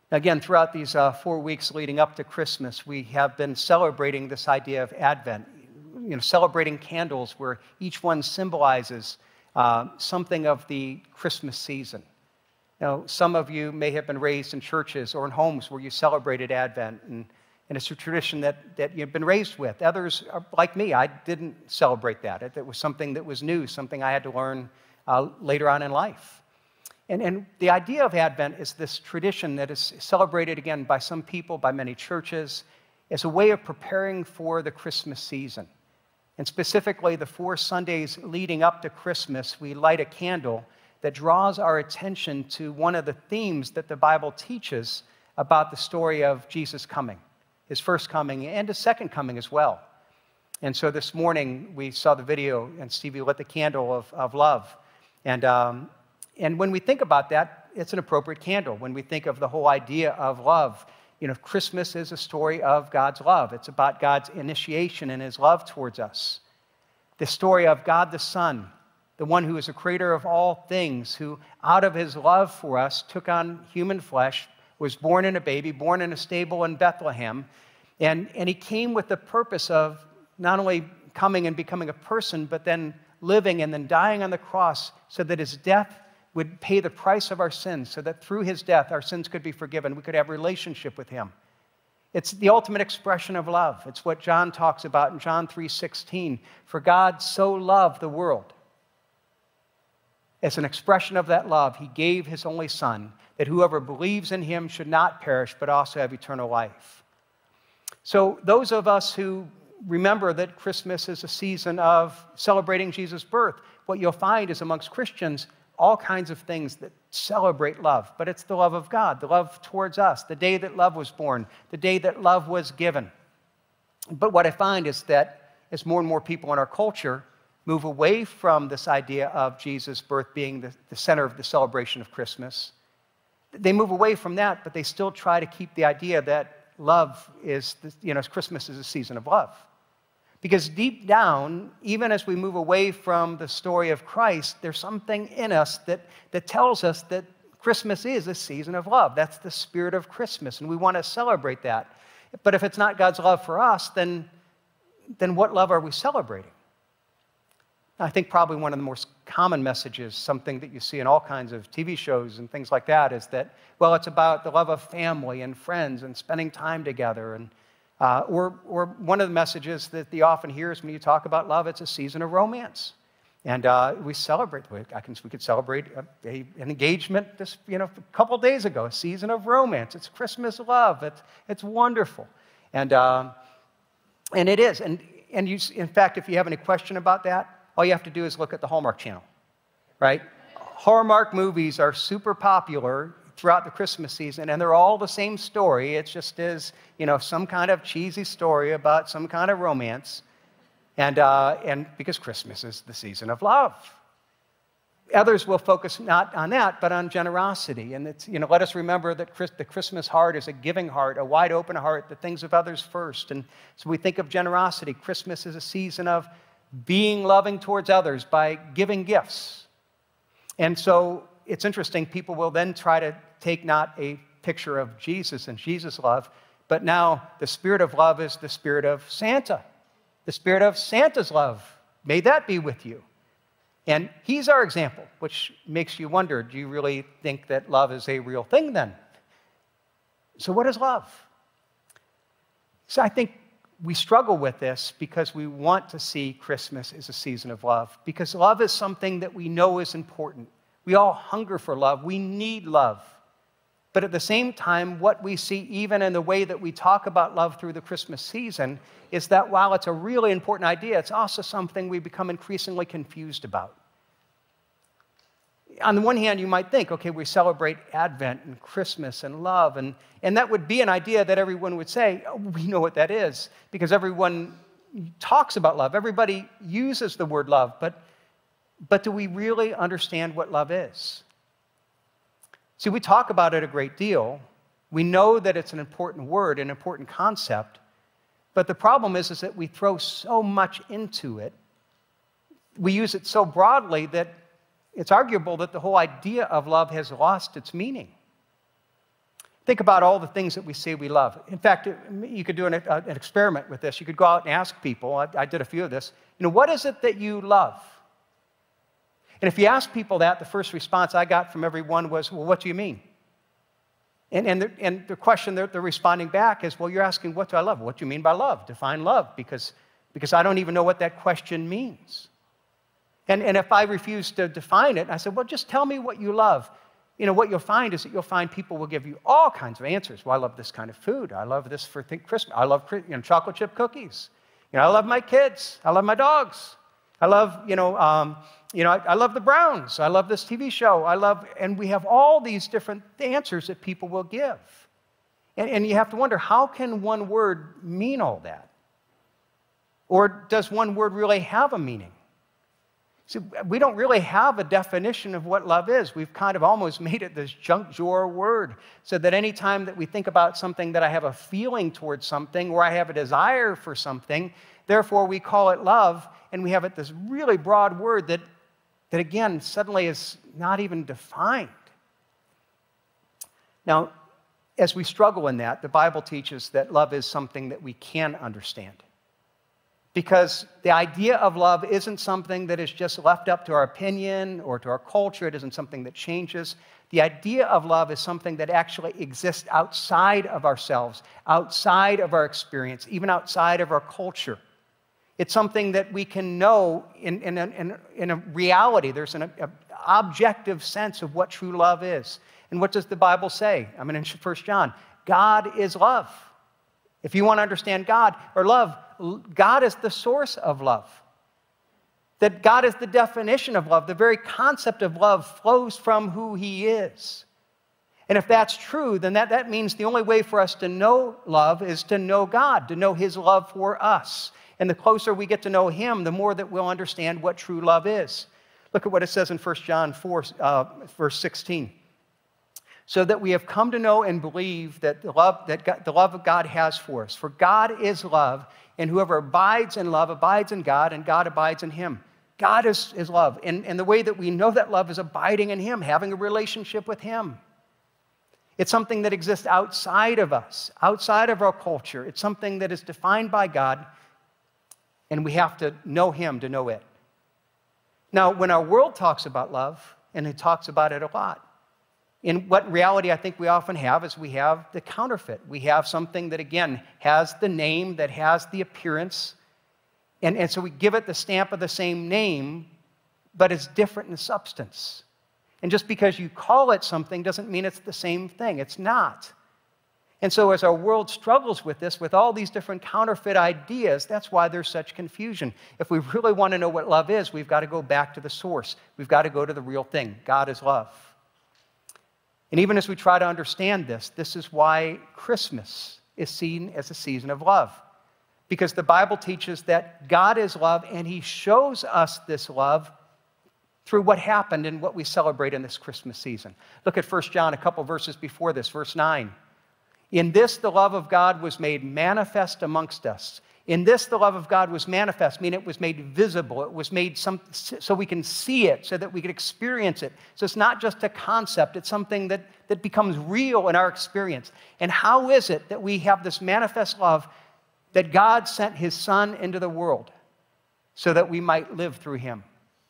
Again, throughout these 4 weeks leading up to Christmas, we have been celebrating this idea of Advent, celebrating candles where each one symbolizes something of the Christmas season. Now, some of you may have been raised in churches or in homes where you celebrated Advent, and it's a tradition that you've been raised with. Others, like me, I didn't celebrate that. It was something that was new, something I had to learn later on in life. And the idea of Advent is this tradition that is celebrated, again, by some people, by many churches, as a way of preparing for the Christmas season. And specifically, the 4 Sundays leading up to Christmas, we light a candle that draws our attention to one of the themes that the Bible teaches about the story of Jesus coming, his first coming and his second coming as well. And so this morning, we saw the video, and Stevie lit the candle of love. And when we think about that, it's an appropriate candle. When we think of the whole idea of love, Christmas is a story of God's love. It's about God's initiation and his love towards us. The story of God the Son, the one who is the creator of all things, who out of his love for us took on human flesh, was born in a baby, born in a stable in Bethlehem, and he came with the purpose of not only coming and becoming a person, but then living and then dying on the cross so that his death would pay the price of our sins, so that through his death our sins could be forgiven. We could have a relationship with him. It's the ultimate expression of love. It's what John talks about in John 3:16. For God so loved the world. As an expression of that love, he gave his only Son, that whoever believes in him should not perish, but also have eternal life. So those of us who remember that Christmas is a season of celebrating Jesus' birth, what you'll find is amongst Christians, all kinds of things that celebrate love, but it's the love of God, the love towards us, the day that love was born, the day that love was given. But what I find is that as more and more people in our culture move away from this idea of Jesus' birth being the center of the celebration of Christmas, they move away from that, but they still try to keep the idea that love is, Christmas is a season of love. Because deep down, even as we move away from the story of Christ, there's something in us that tells us that Christmas is a season of love. That's the spirit of Christmas, and we want to celebrate that. But if it's not God's love for us, then what love are we celebrating? I think probably one of the most common messages, something that you see in all kinds of TV shows and things like that, is that, well, it's about the love of family and friends and spending time together. And or one of the messages that you often hear is when you talk about love, it's a season of romance. And we celebrate, we could celebrate an engagement a couple days ago, a season of romance. It's Christmas love. It's wonderful. And it is. And in fact, if you have any question about that, all you have to do is look at the Hallmark Channel, right? Hallmark movies are super popular throughout the Christmas season, and they're all the same story. It just is, some kind of cheesy story about some kind of romance, and because Christmas is the season of love. Others will focus not on that, but on generosity. And it's, let us remember that the Christmas heart is a giving heart, a wide open heart that thinks of others first. And so we think of generosity. Christmas is a season of being loving towards others by giving gifts. And so it's interesting, people will then try to take not a picture of Jesus and Jesus' love, but now the spirit of love is the spirit of Santa, the spirit of Santa's love. May that be with you. And he's our example, which makes you wonder, do you really think that love is a real thing then? So what is love? So I think we struggle with this because we want to see Christmas as a season of love, because love is something that we know is important. We all hunger for love. We need love. But at the same time, what we see even in the way that we talk about love through the Christmas season is that while it's a really important idea, it's also something we become increasingly confused about. On the one hand, you might think, okay, we celebrate Advent and Christmas and love, and that would be an idea that everyone would say, oh, we know what that is, because everyone talks about love. Everybody uses the word love, but do we really understand what love is? See, we talk about it a great deal. We know that it's an important word, an important concept, but the problem is that we throw so much into it. We use it so broadly that it's arguable that the whole idea of love has lost its meaning. Think about all the things that we say we love. In fact, you could do an experiment with this. You could go out and ask people, I did a few of this, what is it that you love? And if you ask people that, the first response I got from everyone was, well, what do you mean? And the question they're responding back is, well, you're asking, what do I love? What do you mean by love? Define love, because I don't even know what that question means. And if I refuse to define it, I said, well, just tell me what you love. What you'll find is that you'll find people will give you all kinds of answers. Well, I love this kind of food. I love this for Christmas. I love chocolate chip cookies. I love my kids. I love my dogs. I love, I love the Browns. I love this TV show. And we have all these different answers that people will give. And you have to wonder, how can one word mean all that? Or does one word really have a meaning? See, we don't really have a definition of what love is. We've kind of almost made it this junk drawer word, so that any time that we think about something, that I have a feeling towards something, or I have a desire for something, therefore we call it love, and we have it this really broad word that again, suddenly is not even defined. Now, as we struggle in that, the Bible teaches that love is something that we can understand. Because the idea of love isn't something that is just left up to our opinion or to our culture. It isn't something that changes. The idea of love is something that actually exists outside of ourselves, outside of our experience, even outside of our culture. It's something that we can know in a reality. There's an objective sense of what true love is. And what does the Bible say? In 1 John, God is love. If you want to understand God or love, God is the source of love. That God is the definition of love. The very concept of love flows from who He is. And if that's true, then that means the only way for us to know love is to know God, to know His love for us. And the closer we get to know Him, the more that we'll understand what true love is. Look at what it says in 1 John 4, verse 16. So that we have come to know and believe that the love of God has for us. For God is love, and whoever abides in love abides in God, and God abides in him. God is love. And the way that we know that love is abiding in Him, having a relationship with Him. It's something that exists outside of us, outside of our culture. It's something that is defined by God, and we have to know Him to know it. Now, when our world talks about love, and it talks about it a lot, in what reality I think we often have is we have the counterfeit. We have something that, again, has the name, that has the appearance, and so we give it the stamp of the same name, but it's different in substance. And just because you call it something doesn't mean it's the same thing. It's not. And so as our world struggles with this, with all these different counterfeit ideas, that's why there's such confusion. If we really want to know what love is, we've got to go back to the source. We've got to go to the real thing. God is love. And even as we try to understand this is why Christmas is seen as a season of love. Because the Bible teaches that God is love, and He shows us this love through what happened and what we celebrate in this Christmas season. Look at 1 John, a couple verses before this, verse 9. In this the love of God was made manifest amongst us. In this the love of God was manifest, meaning it was made visible. It was made so we can see it, so that we can experience it. So it's not just a concept. It's something that becomes real in our experience. And how is it that we have this manifest love, that God sent His Son into the world so that we might live through Him?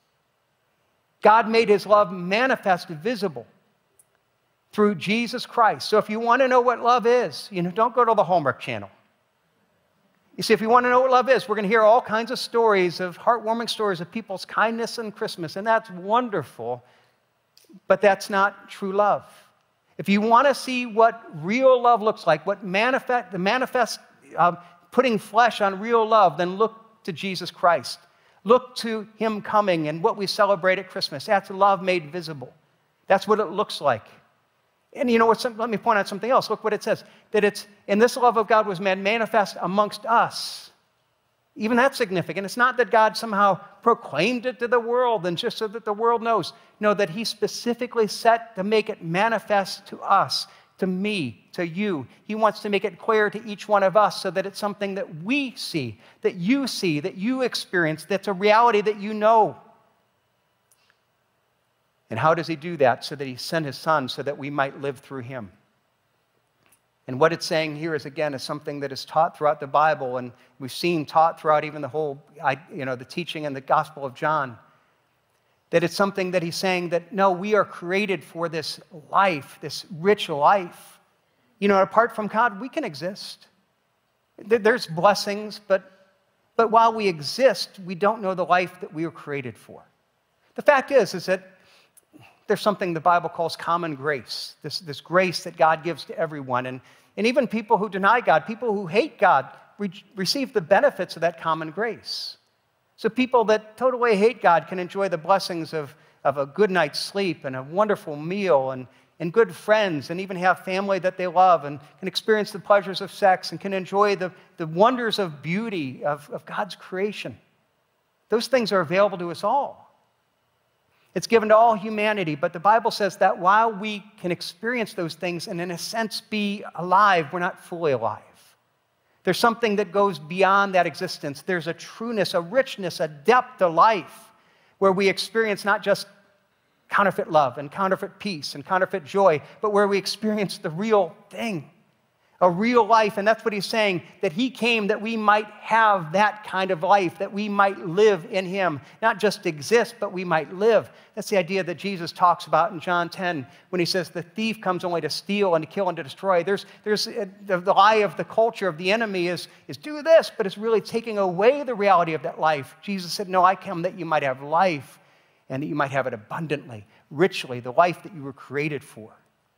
God made His love manifest, visible through Jesus Christ. So if you want to know what love is, don't go to the Hallmark Channel. You see, if you want to know what love is, we're going to hear all kinds of stories, of heartwarming stories of people's kindness in Christmas, and that's wonderful, but that's not true love. If you want to see what real love looks like, what manifest putting flesh on real love, then look to Jesus Christ. Look to Him coming and what we celebrate at Christmas. That's love made visible. That's what it looks like. And you know what? Let me point out something else. Look what it says. That it's, in this love of God was made manifest amongst us. Even that's significant. It's not that God somehow proclaimed it to the world and just so that the world knows. No, that He specifically set to make it manifest to us, to me, to you. He wants to make it clear to each one of us so that it's something that we see, that you experience, that's a reality that you know. And how does He do that? So that He sent His Son so that we might live through Him. And what it's saying here is, again, is something that is taught throughout the Bible, and we've seen taught throughout even the whole, the teaching in the Gospel of John. That it's something that he's saying that, no, we are created for this life, this rich life. Apart from God, we can exist. There's blessings, but while we exist, we don't know the life that we were created for. The fact is that there's something the Bible calls common grace, this grace that God gives to everyone. And even people who deny God, people who hate God, receive the benefits of that common grace. So people that totally hate God can enjoy the blessings of a good night's sleep and a wonderful meal and good friends, and even have family that they love, and can experience the pleasures of sex and can enjoy the wonders of beauty of God's creation. Those things are available to us all. It's given to all humanity, but the Bible says that while we can experience those things and in a sense be alive, we're not fully alive. There's something that goes beyond that existence. There's a trueness, a richness, a depth to life where we experience not just counterfeit love and counterfeit peace and counterfeit joy, but where we experience the real thing, a real life. And that's what he's saying, that he came that we might have that kind of life, that we might live in him, not just exist, but we might live. That's the idea that Jesus talks about in John 10 when he says the thief comes only to steal and to kill and to destroy. There's the lie of the culture of the enemy is do this, but it's really taking away the reality of that life. Jesus said, no, I come that you might have life and that you might have it abundantly, richly, the life that you were created for.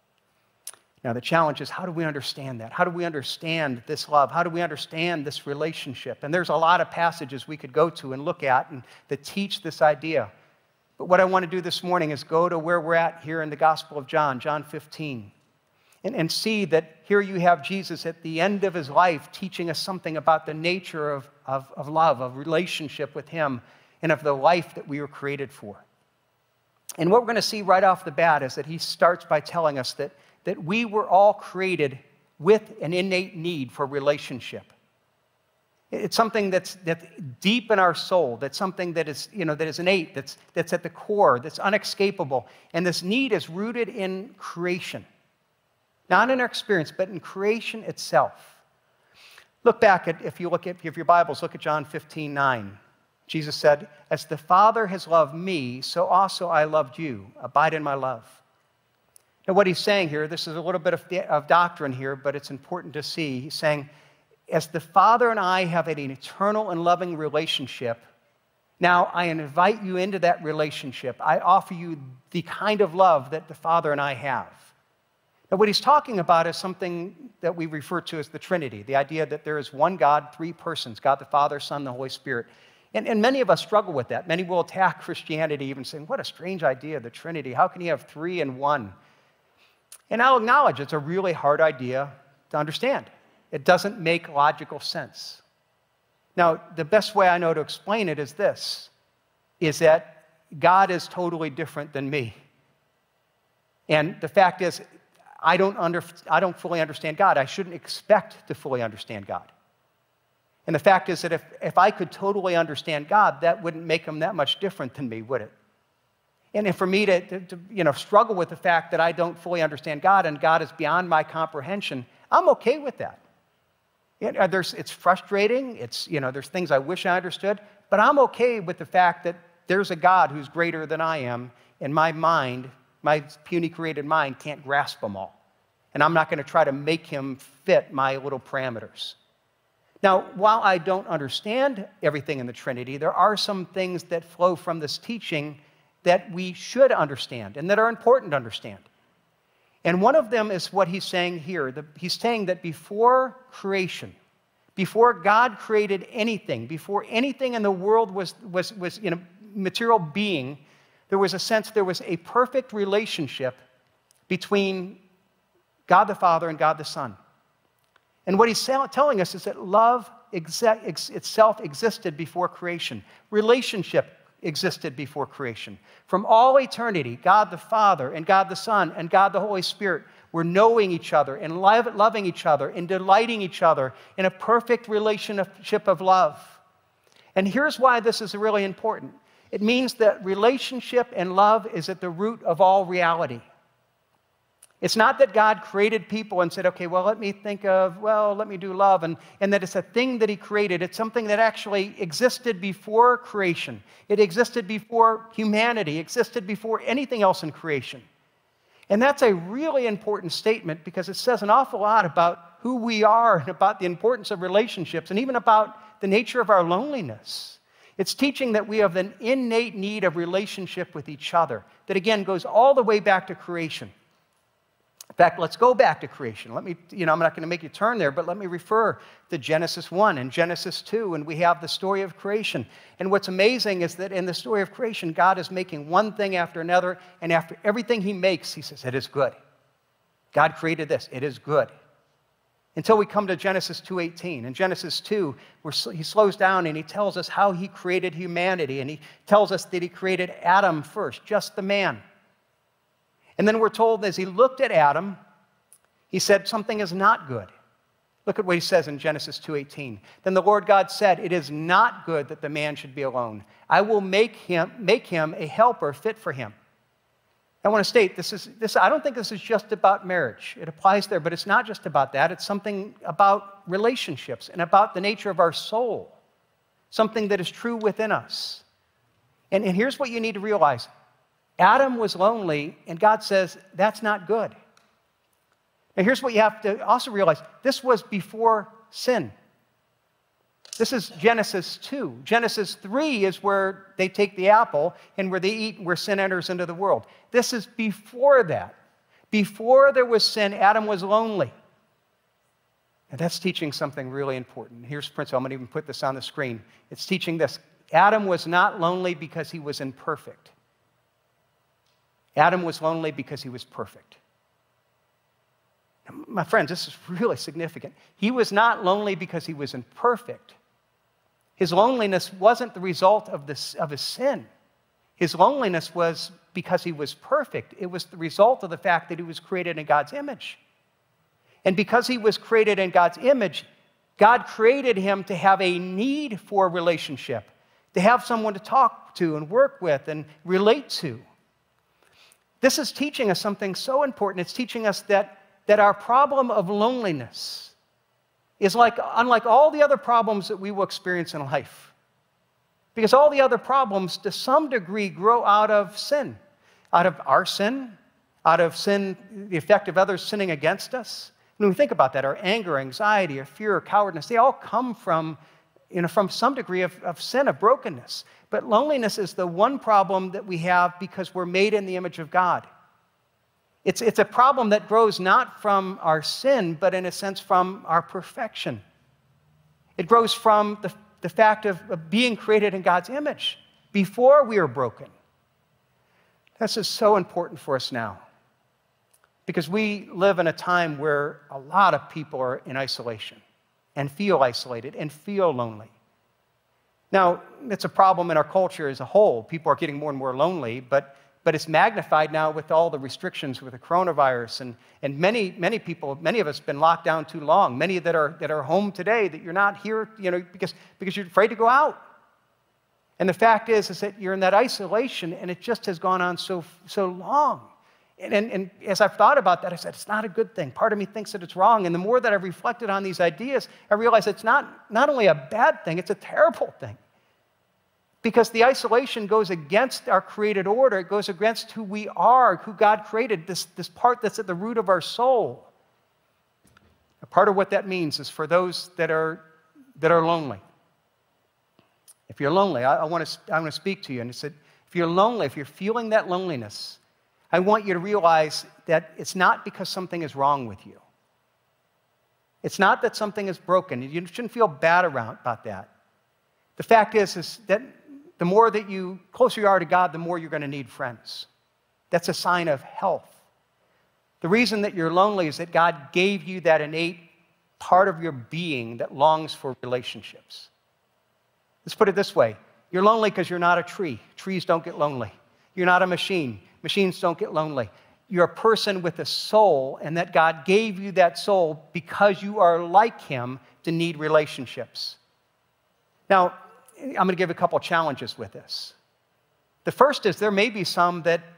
Now, the challenge is, how do we understand that? How do we understand this love? How do we understand this relationship? And there's a lot of passages we could go to and look at and that teach this idea. But what I want to do this morning is go to where we're at here in the Gospel of John, John 15, and see that here you have Jesus at the end of his life teaching us something about the nature of love, of relationship with him, and of the life that we were created for. And what we're going to see right off the bat is that he starts by telling us that we were all created with an innate need for relationship. It's something that's deep in our soul. That's something that is innate, that's at the core, that's unescapable. And this need is rooted in creation. Not in our experience, but in creation itself. Look back at, if you have your Bibles, look at John 15:9. Jesus said, as the Father has loved me, so also I loved you. Abide in my love. Now, what he's saying here, this is a little bit of doctrine here, but it's important to see. He's saying, as the Father and I have an eternal and loving relationship, now I invite you into that relationship. I offer you the kind of love that the Father and I have. Now, what he's talking about is something that we refer to as the Trinity, the idea that there is one God, three persons, God the Father, Son, the Holy Spirit. And many of us struggle with that. Many will attack Christianity even saying, what a strange idea, the Trinity. How can you have three in one? And I'll acknowledge it's a really hard idea to understand. It doesn't make logical sense. Now, the best way I know to explain it is this, is that God is totally different than me. And the fact is, I don't fully understand God. I shouldn't expect to fully understand God. And the fact is that if I could totally understand God, that wouldn't make him that much different than me, would it? And for me to struggle with the fact that I don't fully understand God and God is beyond my comprehension, I'm okay with that. It's frustrating. There's things I wish I understood, but I'm okay with the fact that there's a God who's greater than I am, and my mind, my puny created mind, can't grasp them all. And I'm not going to try to make him fit my little parameters. Now, while I don't understand everything in the Trinity, there are some things that flow from this teaching that we should understand and that are important to understand. And one of them is what he's saying here. He's saying that before creation, before God created anything, before anything in the world was material being, there was a perfect relationship between God the Father and God the Son. And what he's telling us is that love itself existed before creation. Relationship existed before creation. From all eternity, God the Father and God the Son and God the Holy Spirit were knowing each other and loving each other and delighting each other in a perfect relationship of love. And here's why this is really important. It means that relationship and love is at the root of all reality. It's not that God created people and said, okay, well, let me do love, and that it's a thing that he created. It's something that actually existed before creation. It existed before humanity, existed before anything else in creation. And that's a really important statement because it says an awful lot about who we are and about the importance of relationships and even about the nature of our loneliness. It's teaching that we have an innate need of relationship with each other that, again, goes all the way back to creation. In fact, let's go back to creation. I'm not going to make you turn there, but let me refer to Genesis 1 and Genesis 2, and we have the story of creation. And what's amazing is that in the story of creation, God is making one thing after another, and after everything he makes, he says, it is good. God created this. It is good. Until we come to Genesis 2:18. In Genesis 2, he slows down and he tells us how he created humanity, and he tells us that he created Adam first, just the man. And then we're told as he looked at Adam, he said something is not good. Look at what he says in Genesis 2:18. Then the Lord God said, it is not good that the man should be alone. I will make him a helper fit for him. I want to state, I don't think this is just about marriage. It applies there, but it's not just about that. It's something about relationships and about the nature of our soul, something that is true within us. And here's what you need to realize. Adam was lonely, and God says, that's not good. Now, here's what you have to also realize. This was before sin. This is Genesis 2. Genesis 3 is where they take the apple and where they eat, where sin enters into the world. This is before that. Before there was sin, Adam was lonely. And that's teaching something really important. Here's the principle. I'm going to even put this on the screen. It's teaching this. Adam was not lonely because he was imperfect. Adam was lonely because he was perfect. Now, my friends, this is really significant. He was not lonely because he was imperfect. His loneliness wasn't the result of his sin. His loneliness was because he was perfect. It was the result of the fact that he was created in God's image. And because he was created in God's image, God created him to have a need for a relationship, to have someone to talk to and work with and relate to. This is teaching us something so important. It's teaching us that our problem of loneliness is unlike all the other problems that we will experience in life. Because all the other problems, to some degree, grow out of sin. Out of our sin, out of sin, the effect of others sinning against us. When we think about that, our anger, anxiety, our fear, our cowardice, they all come from some degree of sin, of brokenness. But loneliness is the one problem that we have because we're made in the image of God. It's a problem that grows not from our sin, but in a sense from our perfection. It grows from the fact of being created in God's image before we are broken. This is so important for us now because we live in a time where a lot of people are in isolation and feel isolated and feel lonely. Now, it's a problem in our culture as a whole. People are getting more and more lonely, but it's magnified now with all the restrictions with the coronavirus. And many people, many of us have been locked down too long. Many that are home today, that you're not here, because you're afraid to go out. And the fact is that you're in that isolation, and it just has gone on so long. And as I've thought about that, I said, it's not a good thing. Part of me thinks that it's wrong. And the more that I've reflected on these ideas, I realize it's not only a bad thing, it's a terrible thing. Because the isolation goes against our created order. It goes against who we are, who God created, this part that's at the root of our soul. A part of what that means is for those that are lonely. If you're lonely, I want to speak to you. And I said, if you're lonely, if you're feeling that loneliness, I want you to realize that it's not because something is wrong with you. It's not that something is broken. You shouldn't feel bad about that. The fact is that the more that closer you are to God, the more you're going to need friends. That's a sign of health. The reason that you're lonely is that God gave you that innate part of your being that longs for relationships. Let's put it this way. You're lonely because you're not a tree. Trees don't get lonely. You're not a machine. Machines don't get lonely. You're a person with a soul, and that God gave you that soul because you are like Him to need relationships. Now, I'm going to give a couple challenges with this. The first is there may be some that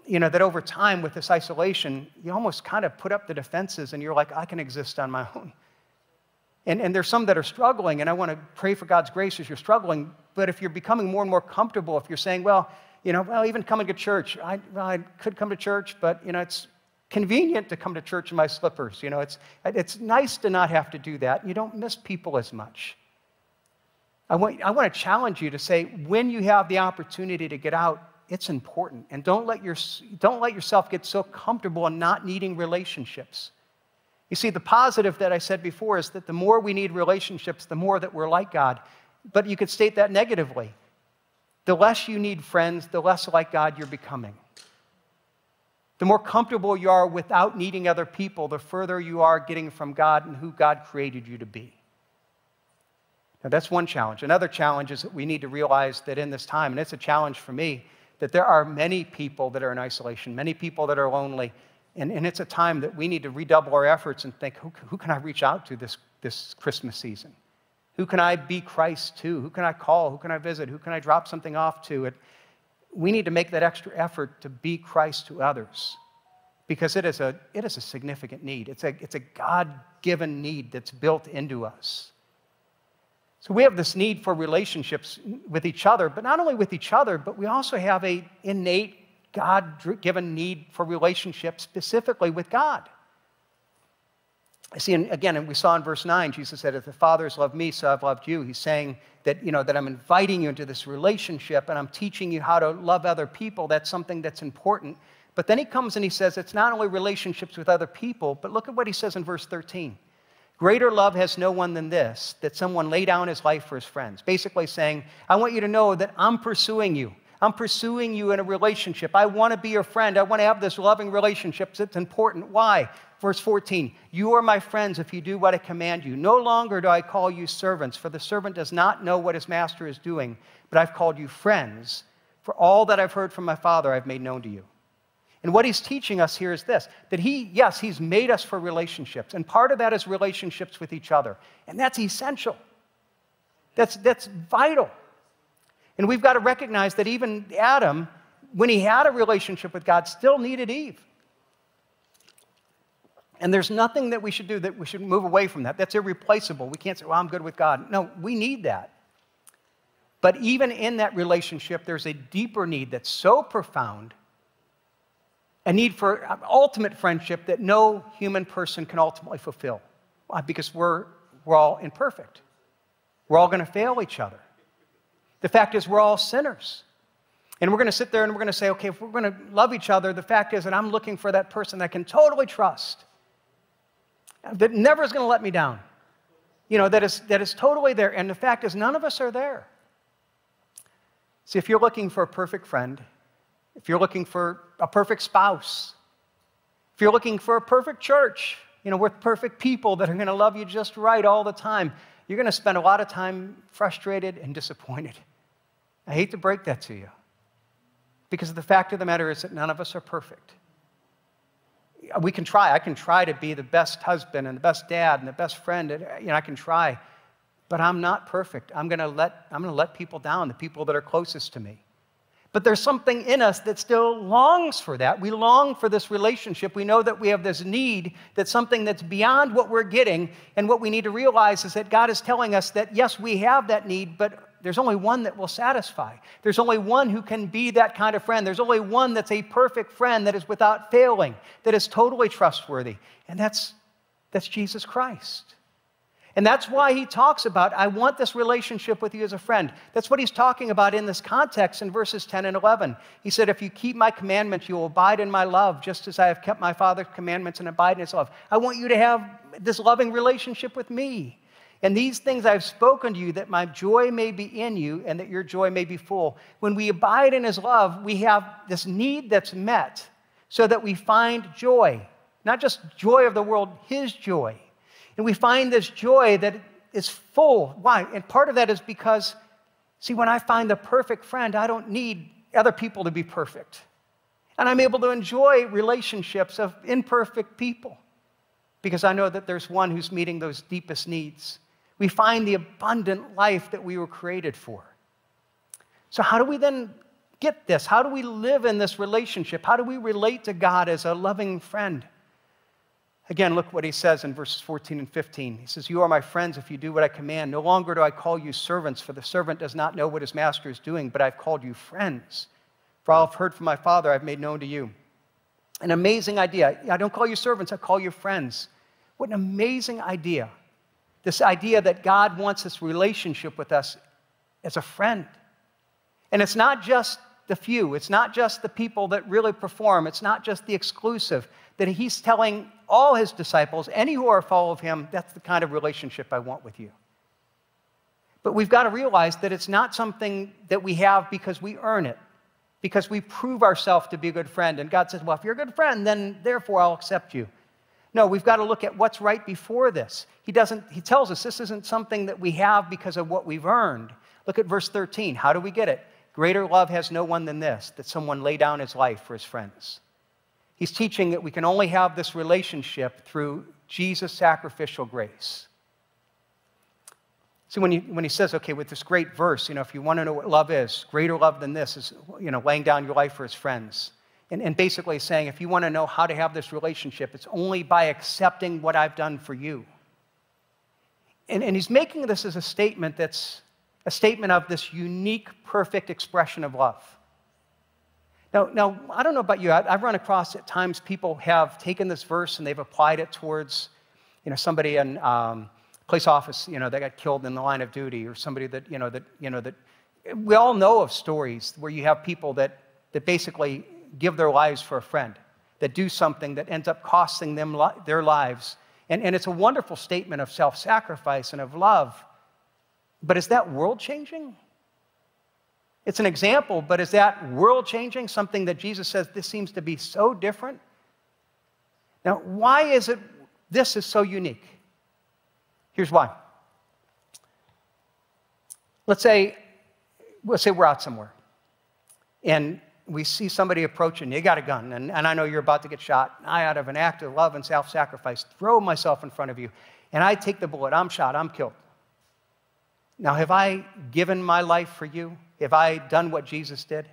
that over time with this isolation, you almost kind of put up the defenses and you're like, I can exist on my own. And there's some that are struggling, and I want to pray for God's grace as you're struggling, but if you're becoming more and more comfortable, if you're saying, well, even coming to church, I could come to church, but, it's convenient to come to church in my slippers. It's nice to not have to do that. You don't miss people as much. I want to challenge you to say, when you have the opportunity to get out, it's important. And don't let yourself get so comfortable in not needing relationships. You see, the positive that I said before is that the more we need relationships, the more that we're like God. But you could state that negatively. The less you need friends, the less like God you're becoming. The more comfortable you are without needing other people, the further you are getting from God and who God created you to be. Now, that's one challenge. Another challenge is that we need to realize that in this time, and it's a challenge for me, that there are many people that are in isolation, many people that are lonely, and it's a time that we need to redouble our efforts and think, who can I reach out to this Christmas season? Who can I be Christ to? Who can I call? Who can I visit? Who can I drop something off to? We need to make that extra effort to be Christ to others, because it is a significant need. It's a God-given need that's built into us. So we have this need for relationships with each other, but not only with each other, but we also have an innate God-given need for relationships specifically with God. I see, and we saw in verse 9, Jesus said, if the Father has loved me, so I've loved you. He's saying that, that I'm inviting you into this relationship and I'm teaching you how to love other people. That's something that's important. But then he comes and he says it's not only relationships with other people, but look at what he says in verse 13. Greater love has no one than this, that someone lay down his life for his friends. Basically saying, I want you to know that I'm pursuing you. I'm pursuing you in a relationship. I want to be your friend. I want to have this loving relationship. It's important. Why? Verse 14, you are my friends if you do what I command you. No longer do I call you servants, for the servant does not know what his master is doing, but I've called you friends. For all that I've heard from my Father, I've made known to you. And what he's teaching us here is this, that he's made us for relationships, and part of that is relationships with each other. And that's essential. That's vital. And we've got to recognize that even Adam, when he had a relationship with God, still needed Eve. And there's nothing that we should do that we should move away from that. That's irreplaceable. We can't say, well, I'm good with God. No, we need that. But even in that relationship, there's a deeper need that's so profound, a need for ultimate friendship that no human person can ultimately fulfill. Why? Because we're all imperfect. We're all going to fail each other. The fact is we're all sinners. And we're going to sit there and we're going to say, okay, if we're going to love each other, the fact is that I'm looking for that person that I can totally trust, that never is going to let me down, that is totally there. And the fact is none of us are there. See, if you're looking for a perfect friend, if you're looking for a perfect spouse, if you're looking for a perfect church, with perfect people that are going to love you just right all the time, you're going to spend a lot of time frustrated and disappointed. I hate to break that to you, because the fact of the matter is that none of us are perfect. We can try. I can try to be the best husband and the best dad and the best friend. And, I can try, but I'm not perfect. I'm going to let people down, the people that are closest to me. But there's something in us that still longs for that. We long for this relationship. We know that we have this need, that's something that's beyond what we're getting. And what we need to realize is that God is telling us that, yes, we have that need, but there's only one that will satisfy. There's only one who can be that kind of friend. There's only one that's a perfect friend, that is without failing, that is totally trustworthy. And that's Jesus Christ. And that's why he talks about, I want this relationship with you as a friend. That's what he's talking about in this context in verses 10 and 11. He said, if you keep my commandments, you will abide in my love, just as I have kept my Father's commandments and abide in his love. I want you to have this loving relationship with me. And these things I've spoken to you, that my joy may be in you and that your joy may be full. When we abide in his love, we have this need that's met so that we find joy. Not just joy of the world, his joy. And we find this joy that is full. Why? And part of that is because, see, when I find the perfect friend, I don't need other people to be perfect. And I'm able to enjoy relationships of imperfect people because I know that there's one who's meeting those deepest needs. We find the abundant life that we were created for. So how do we then get this? How do we live in this relationship? How do we relate to God as a loving friend? Again, look what he says in verses 14 and 15. He says, "You are my friends if you do what I command. No longer do I call you servants, for the servant does not know what his master is doing, but I've called you friends. For all I've heard from my Father, I've made known to you." An amazing idea. I don't call you servants, I call you friends. What an amazing idea. This idea that God wants this relationship with us as a friend. And it's not just the few. It's not just the people that really perform. It's not just the exclusive. That he's telling all his disciples, any who are follow of him, that's the kind of relationship I want with you. But we've got to realize that it's not something that we have because we earn it, because we prove ourselves to be a good friend. And God says, well, if you're a good friend, then therefore I'll accept you. No, we've got to look at what's right before this. He tells us this isn't something that we have because of what we've earned. Look at verse 13. How do we get it? Greater love has no one than this, that someone lay down his life for his friends. He's teaching that we can only have this relationship through Jesus' sacrificial grace. See, when he says, okay, with this great verse, if you want to know what love is, greater love than this is, laying down your life for his friends. And basically saying, if you want to know how to have this relationship, it's only by accepting what I've done for you. And he's making this as a statement that's a statement of this unique, perfect expression of love. Now, I don't know about you. I've run across at times people have taken this verse and they've applied it towards, somebody in police office, that got killed in the line of duty, or somebody that we all know of stories where you have people that basically give their lives for a friend, that do something that ends up costing them their lives. And it's a wonderful statement of self-sacrifice and of love. But is that world-changing? It's an example, but is that world-changing? Something that Jesus says, this seems to be so different? Now, why is it this is so unique? Here's why. Let's say we're out somewhere, and we see somebody approaching. You got a gun, and I know you're about to get shot. I, out of an act of love and self-sacrifice, throw myself in front of you, and I take the bullet. I'm shot. I'm killed. Now, have I given my life for you? Have I done what Jesus did?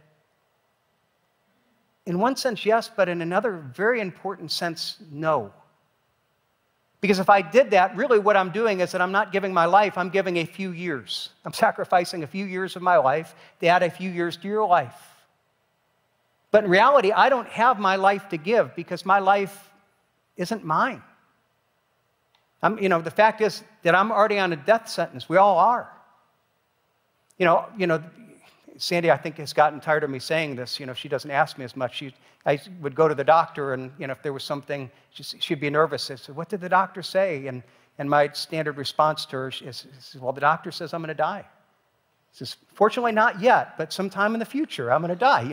In one sense, yes, but in another very important sense, no. Because if I did that, really what I'm doing is that I'm not giving my life, I'm giving a few years. I'm sacrificing a few years of my life to add a few years to your life. But in reality, I don't have my life to give because my life isn't mine. The fact is that I'm already on a death sentence. We all are. Sandy, I think, has gotten tired of me saying this. She doesn't ask me as much. I would go to the doctor, and if there was something, she'd be nervous. I said, "What did the doctor say?" And my standard response to her is, "Well, the doctor says I'm going to die." She says, "Fortunately, not yet, but sometime in the future, I'm going to die."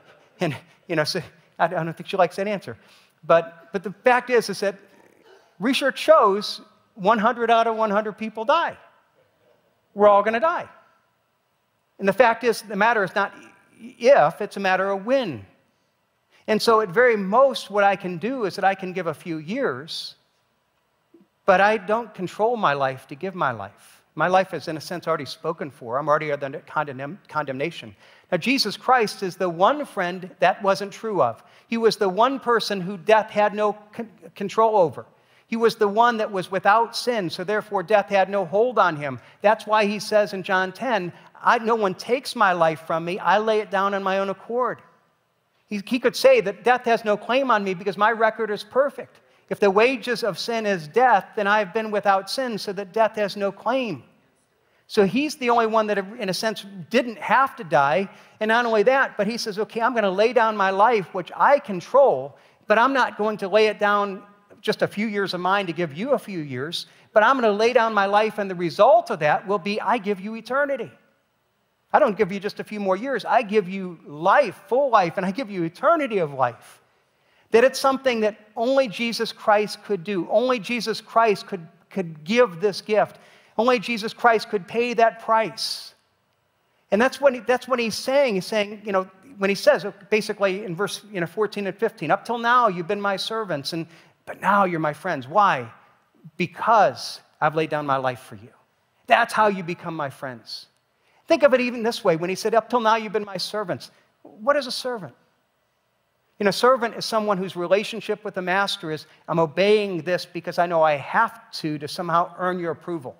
So I don't think she likes that answer. But the fact is that research shows 100 out of 100 people die. We're all going to die. And the fact is, the matter is not if, it's a matter of when. And so at very most, what I can do is that I can give a few years, but I don't control my life to give my life. My life is, in a sense, already spoken for. I'm already under condemnation. Now, Jesus Christ is the one friend that wasn't true of. He was the one person who death had no control over. He was the one that was without sin, so therefore death had no hold on him. That's why he says in John 10, no one takes my life from me. I lay it down on my own accord. He could say that death has no claim on me because my record is perfect. If the wages of sin is death, then I've been without sin, so that death has no claim. So he's the only one that, in a sense, didn't have to die. And not only that, but he says, okay, I'm going to lay down my life, which I control, but I'm not going to lay it down just a few years of mine to give you a few years, but I'm going to lay down my life, and the result of that will be I give you eternity. I don't give you just a few more years. I give you life, full life, and I give you eternity of life. That it's something that only Jesus Christ could do. Only Jesus Christ could give this gift. Only Jesus Christ could pay that price. And that's what he's saying. He's saying, when he says, basically in verse 14 and 15, up till now you've been my servants, but now you're my friends. Why? Because I've laid down my life for you. That's how you become my friends. Think of it even this way. When he said, up till now you've been my servants, What is a servant? You know, a servant is someone whose relationship with the master is, I'm obeying this because I know I have to somehow earn your approval.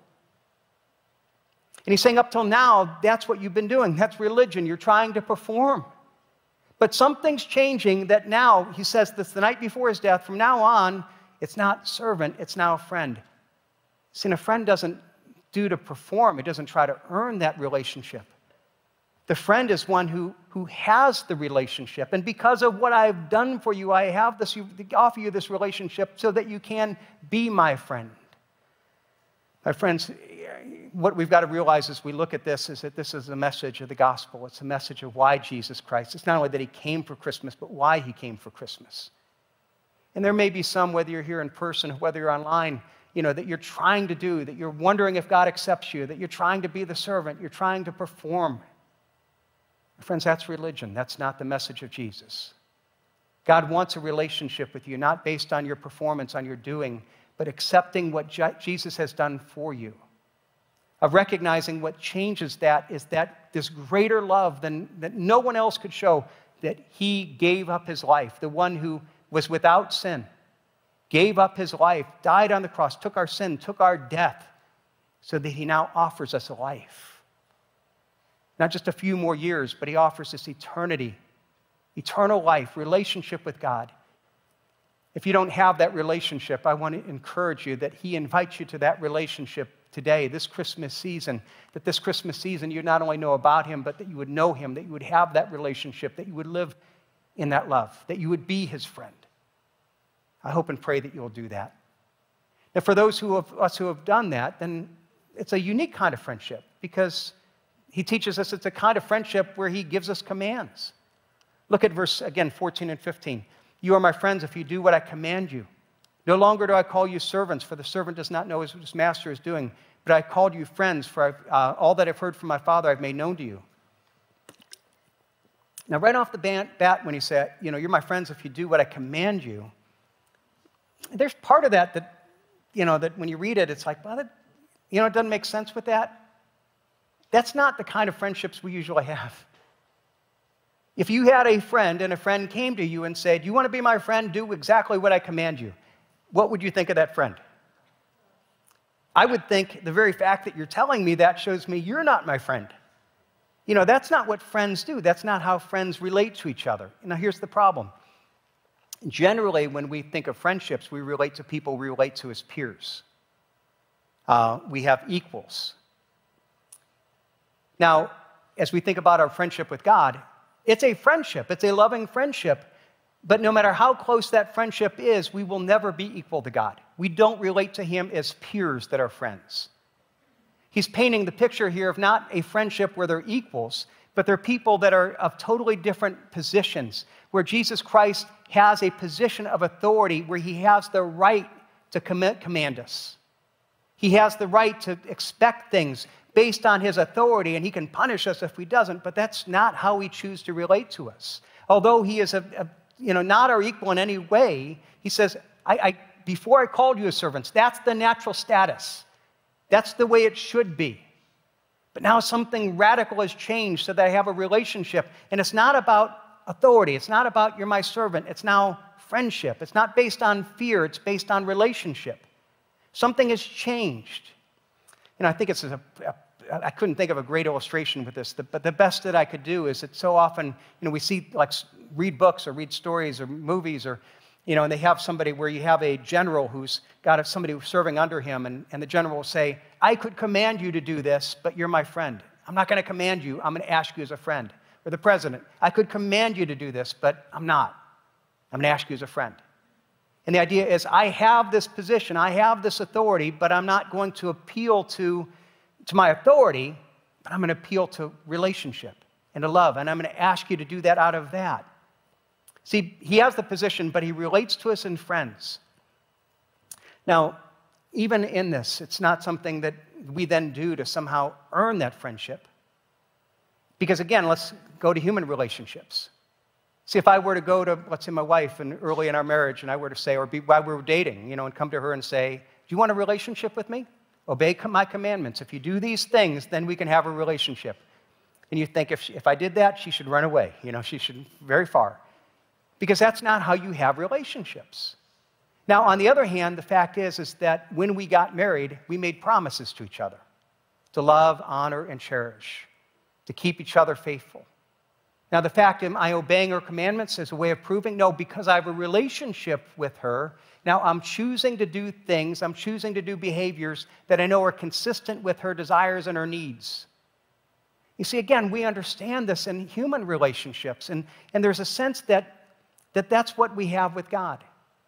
And he's saying up till now, that's what you've been doing. That's religion. You're trying to perform. But something's changing that now, he says this the night before his death, from now on, it's not servant, it's now a friend. See, and a friend doesn't do to perform. It doesn't try to earn that relationship. The friend is one who has the relationship. And because of what I've done for you, I have this, offer you this relationship so that you can be my friend. My friends, what we've got to realize as we look at this is that this is the message of the gospel. It's a message of why Jesus Christ. It's not only that he came for Christmas, but why he came for Christmas. And there may be some, whether you're here in person, whether you're online, you know, that you're trying to do, that you're wondering if God accepts you, that you're trying to be the servant, you're trying to perform. Friends, that's religion. That's not the message of Jesus. God wants a relationship with you, not based on your performance, on your doing, but accepting what Jesus has done for you. Of recognizing what changes that is that this greater love that no one else could show, that he gave up his life, the one who was without sin, gave up his life, died on the cross, took our sin, took our death, so that he now offers us a life. Not just a few more years, but he offers us eternity, eternal life, relationship with God. If you don't have that relationship, I want to encourage you that he invites you to that relationship today, this Christmas season, that this Christmas season you not only know about him, but that you would know him, that you would have that relationship, that you would live in that love, that you would be his friend. I hope and pray that you'll do that. And for those of us who have done that, then it's a unique kind of friendship because he teaches us it's a kind of friendship where he gives us commands. Look at verse, again, 14 and 15. You are my friends if you do what I command you. No longer do I call you servants, for the servant does not know what his master is doing. But I called you friends, for all that I've heard from my Father I've made known to you. Now, right off the bat, when he said, you know, you're my friends if you do what I command you, there's part of that, you know, that when you read it, it's like, well, that, you know, it doesn't make sense with that. That's not the kind of friendships we usually have. If you had a friend and a friend came to you and said, you want to be my friend, do exactly what I command you, what would you think of that friend? I would think the very fact that you're telling me that shows me you're not my friend. You know, that's not what friends do. That's not how friends relate to each other. Now, here's the problem. Generally, when we think of friendships, we relate to people we relate to as peers. We have equals. Now, as we think about our friendship with God, it's a friendship. It's a loving friendship. But no matter how close that friendship is, we will never be equal to God. We don't relate to him as peers that are friends. He's painting the picture here of not a friendship where they're equals, but they're people that are of totally different positions, where Jesus Christ has a position of authority where he has the right to command us. He has the right to expect things based on his authority, and he can punish us if he doesn't, but that's not how he chooses to relate to us. Although he is not our equal in any way, he says, before I called you as servants, that's the natural status. That's the way it should be. But now something radical has changed so that I have a relationship. And it's not about authority. It's not about you're my servant. It's now friendship. It's not based on fear. It's based on relationship. Something has changed. And I think I couldn't think of a great illustration with this, but the best that I could do is that so often, we see, like, read books or read stories or movies or, and they have somebody where you have a general who's got somebody who's serving under him, and the general will say, I could command you to do this, but you're my friend. I'm not going to command you. I'm going to ask you as a friend. Or the president, I could command you to do this, but I'm not. I'm going to ask you as a friend. And the idea is, I have this position, I have this authority, but I'm not going to appeal to my authority, but I'm going to appeal to relationship and to love, and I'm going to ask you to do that out of that. See, he has the position, but he relates to us in friends. Now, even in this, it's not something that we then do to somehow earn that friendship. Because again, let's go to human relationships. See, if I were to go to, let's say, my wife and early in our marriage, and I were to say, or while we were dating, and come to her and say, do you want a relationship with me? Obey my commandments. If you do these things, then we can have a relationship. And you think if I did that, she should run away. She should very far. Because that's not how you have relationships. Now, on the other hand, the fact is that when we got married, we made promises to each other to love, honor, and cherish, to keep each other faithful. Now, the fact, am I obeying her commandments as a way of proving? No, because I have a relationship with her. Now, I'm choosing to do things, I'm choosing to do behaviors that I know are consistent with her desires and her needs. You see, again, we understand this in human relationships, and there's a sense that's what we have with God.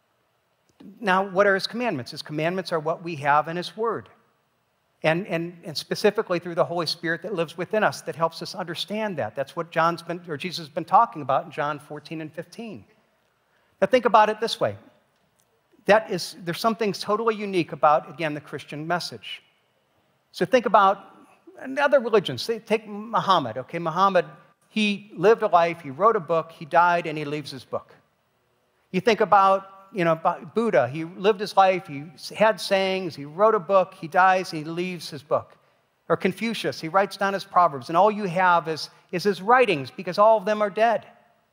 Now, what are his commandments? His commandments are what we have in his word. And specifically through the Holy Spirit that lives within us that helps us understand that. That's what Jesus has been talking about in John 14 and 15. Now think about it this way. There's something totally unique about, again, the Christian message. So think about other religions. Take Muhammad, okay? Muhammad, he lived a life, he wrote a book, he died, and he leaves his book. You think about Buddha, he lived his life, he had sayings, he wrote a book, he dies, he leaves his book. Or Confucius, he writes down his proverbs, and all you have is his writings, because all of them are dead.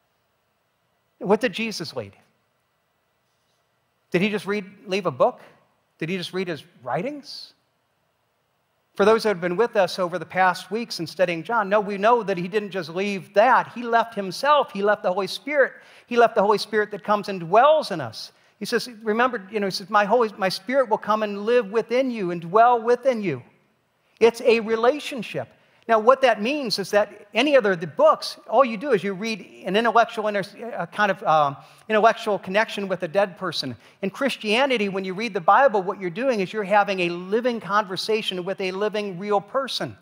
What did Jesus lead? Did he just leave a book? Did he just read his writings? For those that have been with us over the past weeks in studying John, no, we know that he didn't just leave that. He left himself. He left the Holy Spirit. He left the Holy Spirit that comes and dwells in us. He says, remember, he says, my Spirit will come and live within you and dwell within you. It's a relationship. Now, what that means is that any other of the books, all you do is you read an intellectual connection with a dead person. In Christianity, when you read the Bible, what you're doing is you're having a living conversation with a living, real person.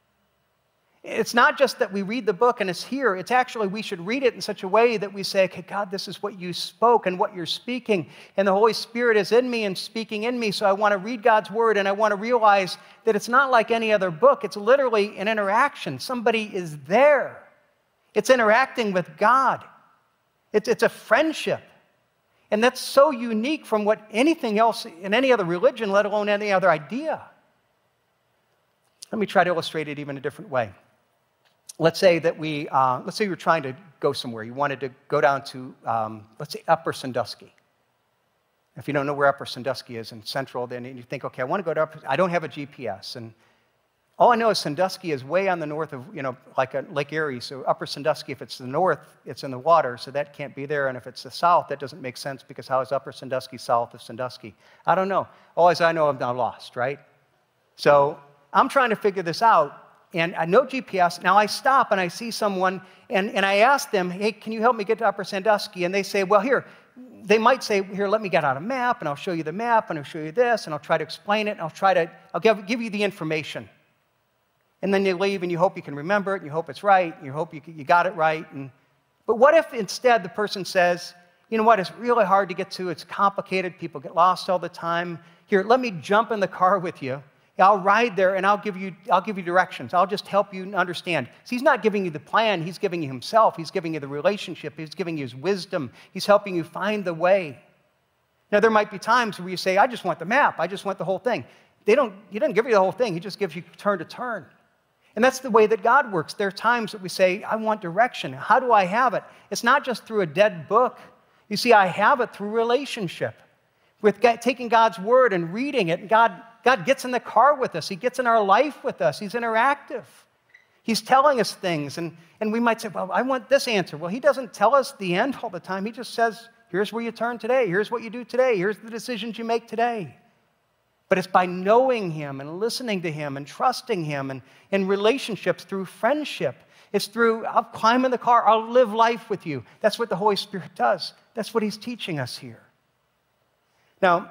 It's not just that we read the book and it's here. It's actually we should read it in such a way that we say, okay, God, this is what you spoke and what you're speaking. And the Holy Spirit is in me and speaking in me. So I want to read God's word and I want to realize that it's not like any other book. It's literally an interaction. Somebody is there. It's interacting with God. It's a friendship. And that's so unique from what anything else in any other religion, let alone any other idea. Let me try to illustrate it even a different way. Let's say that let's say you're trying to go somewhere. You wanted to go down to, let's say, Upper Sandusky. If you don't know where Upper Sandusky is in Central, then you think, okay, I want to go to I don't have a GPS. And all I know is Sandusky is way on the north of, like Lake Erie. So Upper Sandusky, if it's the north, it's in the water, so that can't be there. And if it's the south, that doesn't make sense because how is Upper Sandusky south of Sandusky? I don't know. All I know, I'm now lost, right? So I'm trying to figure this out. And I know GPS. Now I stop and I see someone and I ask them, hey, can you help me get to Upper Sandusky? And they say, well, here. They might say, here, let me get out a map and I'll show you the map and I'll show you this and I'll try to explain it and I'll give you the information. And then you leave and you hope you can remember it and you hope it's right and you hope you got it right. But what if instead the person says, you know what, it's really hard to get to, it's complicated, people get lost all the time. Here, let me jump in the car with you. I'll ride there and I'll give you directions. I'll just help you understand. So he's not giving you the plan, he's giving you himself. He's giving you the relationship. He's giving you his wisdom. He's helping you find the way. Now, there might be times where you say, I just want the map. I just want the whole thing. He doesn't give you the whole thing. He just gives you turn to turn. And that's the way that God works. There are times that we say, I want direction. How do I have it? It's not just through a dead book. You see, I have it through relationship. With taking God's word and reading it, and God gets in the car with us. He gets in our life with us. He's interactive. He's telling us things. And we might say, well, I want this answer. Well, he doesn't tell us the end all the time. He just says, here's where you turn today. Here's what you do today. Here's the decisions you make today. But it's by knowing him and listening to him and trusting him and in relationships through friendship. It's through, I'll climb in the car. I'll live life with you. That's what the Holy Spirit does. That's what he's teaching us here. Now,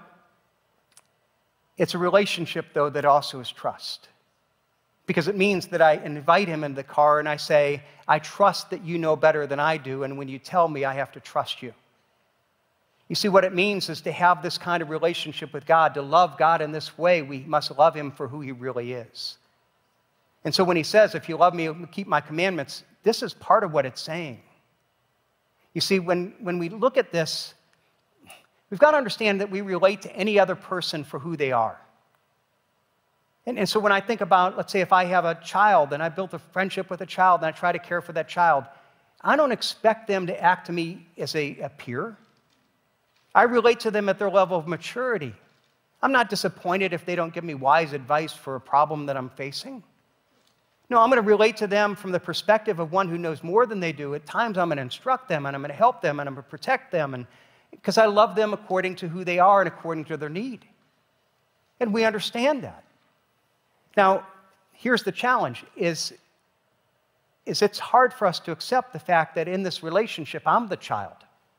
it's a relationship, though, that also is trust. Because it means that I invite him in the car and I say, I trust that you know better than I do, and when you tell me, I have to trust you. You see, what it means is to have this kind of relationship with God, to love God in this way, we must love him for who he really is. And so when he says, if you love me, keep my commandments, this is part of what it's saying. You see, when we look at this, we've got to understand that we relate to any other person for who they are. And so when I think about, let's say if I have a child and I built a friendship with a child and I try to care for that child, I don't expect them to act to me as a peer. I relate to them at their level of maturity. I'm not disappointed if they don't give me wise advice for a problem that I'm facing. No, I'm going to relate to them from the perspective of one who knows more than they do. At times, I'm going to instruct them, and I'm going to help them, and I'm going to protect them, and because I love them according to who they are and according to their need. And we understand that. Now, here's the challenge, is it's hard for us to accept the fact that in this relationship, I'm the child.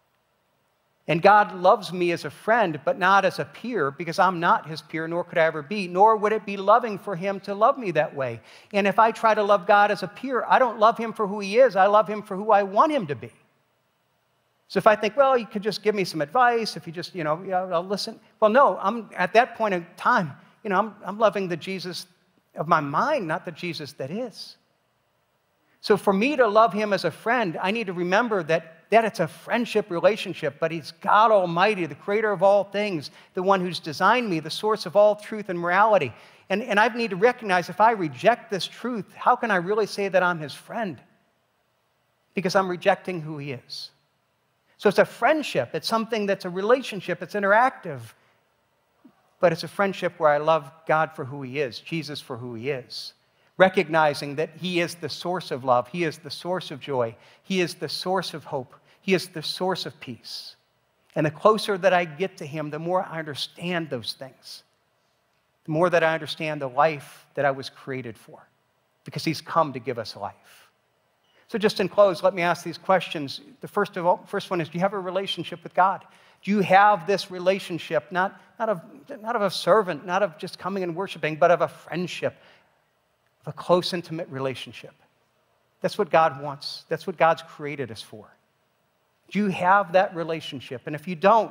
And God loves me as a friend, but not as a peer, because I'm not his peer, nor could I ever be, nor would it be loving for him to love me that way. And if I try to love God as a peer, I don't love him for who he is, I love him for who I want him to be. So if I think, well, you could just give me some advice, if you just, I'll listen. Well, no, I'm at that point in time, I'm loving the Jesus of my mind, not the Jesus that is. So for me to love him as a friend, I need to remember that it's a friendship relationship, but he's God Almighty, the creator of all things, the one who's designed me, the source of all truth and morality. And I need to recognize if I reject this truth, how can I really say that I'm his friend? Because I'm rejecting who he is. So it's a friendship. It's something that's a relationship. It's interactive. But it's a friendship where I love God for who he is, Jesus for who he is. Recognizing that he is the source of love. He is the source of joy. He is the source of hope. He is the source of peace. And the closer that I get to him, the more I understand those things. The more that I understand the life that I was created for. Because he's come to give us life. So just in close, let me ask these questions. The first one is, do you have a relationship with God? Do you have this relationship, not of a servant, not of just coming and worshiping, but of a friendship, of a close, intimate relationship? That's what God wants. That's what God's created us for. Do you have that relationship? And if you don't,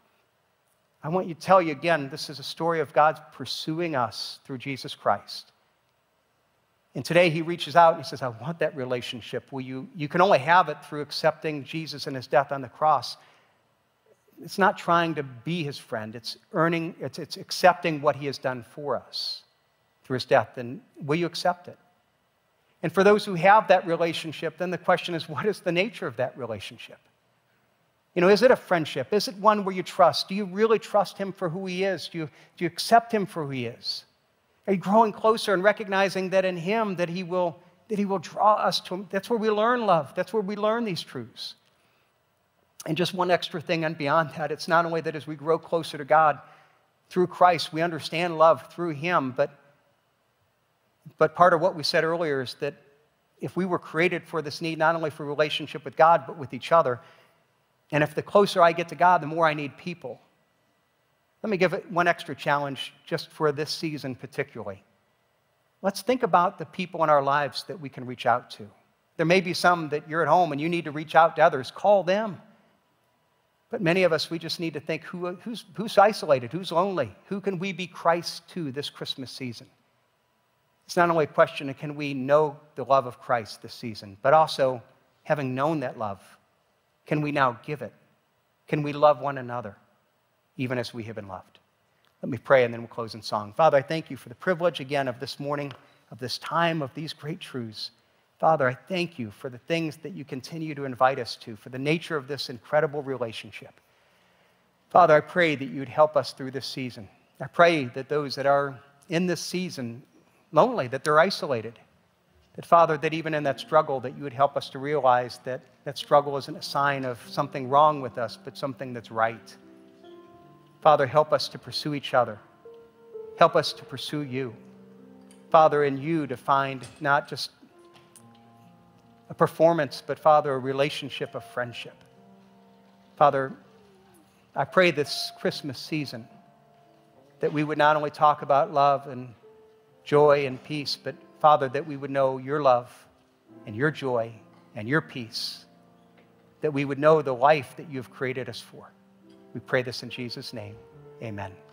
I want to tell you again, this is a story of God pursuing us through Jesus Christ. And today he reaches out and he says, I want that relationship. You can only have it through accepting Jesus and his death on the cross. It's not trying to be his friend. It's accepting what he has done for us through his death. And will you accept it? And for those who have that relationship, then the question is, what is the nature of that relationship? Is it a friendship? Is it one where you trust? Do you really trust him for who he is? Do you accept him for who he is? Are you growing closer and recognizing that in him that he will draw us to him? That's where we learn love. That's where we learn these truths. And just one extra thing and beyond that, it's not only that as we grow closer to God through Christ, we understand love through him, but part of what we said earlier is that if we were created for this need, not only for relationship with God, but with each other, and if the closer I get to God, the more I need people. Let me give it one extra challenge just for this season particularly. Let's think about the people in our lives that we can reach out to. There may be some that you're at home and you need to reach out to others. Call them. But many of us, we just need to think who's isolated, who's lonely, who can we be Christ to this Christmas season? It's not only a question of can we know the love of Christ this season, but also having known that love, can we now give it? Can we love one another, even as we have been loved? Let me pray and then we'll close in song. Father, I thank you for the privilege again of this morning, of this time, of these great truths. Father, I thank you for the things that you continue to invite us to, for the nature of this incredible relationship. Father, I pray that you would help us through this season. I pray that those that are in this season lonely, that they're isolated, that, Father, that even in that struggle, that you would help us to realize that that struggle isn't a sign of something wrong with us, but something that's right. Father, help us to pursue each other. Help us to pursue you. Father, in you to find not just a performance, but, Father, a relationship of friendship. Father, I pray this Christmas season that we would not only talk about love and joy and peace, but, Father, that we would know your love and your joy and your peace, that we would know the life that you have created us for. We pray this in Jesus' name. Amen.